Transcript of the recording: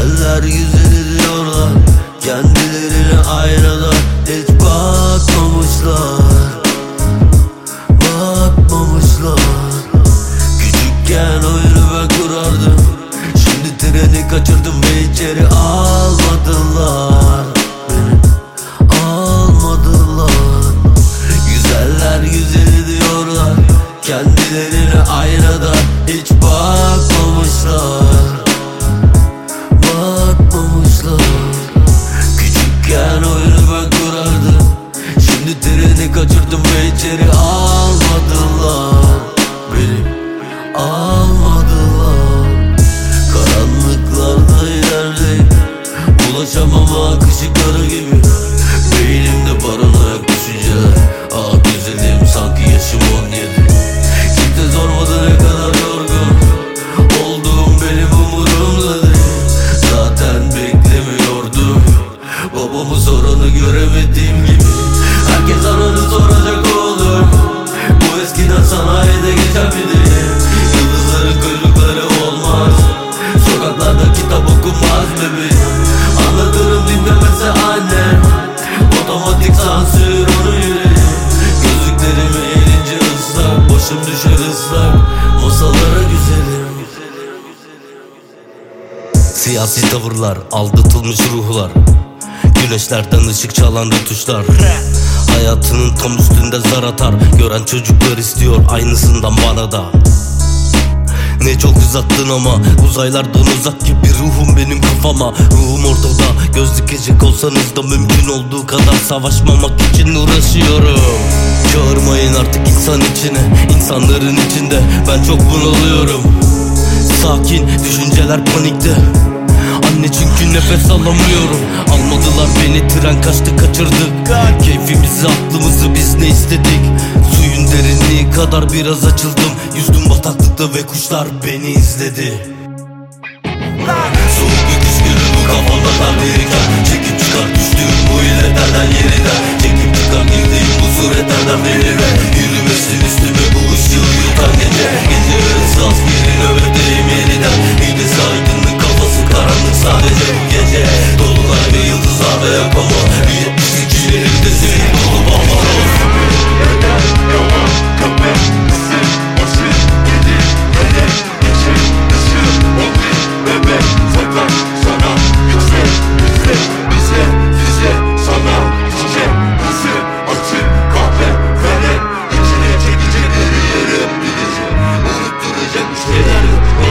Güzeller güzeli diyorlar, kendilerine aynada hiç bakmamışlar. Küçükken oyunu ben kurardım, şimdi treni kaçırdım ve içeri almadılar. Beni almadılar. Güzeller güzeli diyorlar, kendilerine aynada hiç bakmamışlar. Küçükken oyunu ben kurardım, şimdi treni kaçırdım ve içeri almadılar. Beni almadılar. Karanlıklarda ilerleyip ulaşamam ak ışıkları gibi. Beynimde paranoyak düşünceler. Ah güzelim sanki yaşım 17. Kimse sormadı ne kadar yorgun olduğum benim umurumda değil. Zaten beklemiyordum, babamı soranı göremediğim gibi. Herkes ananı soracak olur, bu eskiden sanayide geçen bir deyim. Yıldızların kuyrukları olmaz, sokaklarda kitap okunmaz bebeğim. Anlatırım dinlemese annem, otomatik sansür onun yüreği. Gözlüklerimi elince ıslak, başım düşer ıslak masalara güzelim. Siyasi tavırlar, aldatılmış ruhlar, güneşlerden ışık çalan rötuşlar. Hayatının tam üstünde zar atar, gören çocuklar istiyor aynısından bana da. Ne çok uzattın ama uzaylardan uzak gibi ruhum benim kafama. Ruhum ortada, göz dikecek olsanız da mümkün olduğu kadar savaşmamak için uğraşıyorum. Çağırmayın artık insan içine, insanların içinde ben çok bunalıyorum. Sakin, düşünceler panikte. Anne çünkü nefes alamıyorum. Almadılar beni, tren kaçtı kaçırdık. Keyfimizi aklımızı biz ne istedik. Suyun derinliği kadar biraz açıldım. Yüzdüm bataklıkta ve kuşlar beni izledi. Soğuk bir kış günü bu kafamda kar biriken. Çekip çıkar düştüğüm bu illetlerden yeniden. Çekip çıkar girdiğim bu suretlerden beni ve yürümesin üstüme bu ışığı yutan gece. Gece yarısı askeri nöbetteyim yeniden. İğnesi aydınlık, kafası karanlık sadece bu gece. Dolunay ve yıldızlar da yok ama 72 elimde zehir dolu Barbaros. Neden yalan köpek misin? Basit dedi melek için ışığı oldu bebek. Fakat sana yüksek yüksek bize füze sana çiçek kızı açık kahve verek. İçine çekecek eriyerim gidecek, unutturacak bir şeyler yok.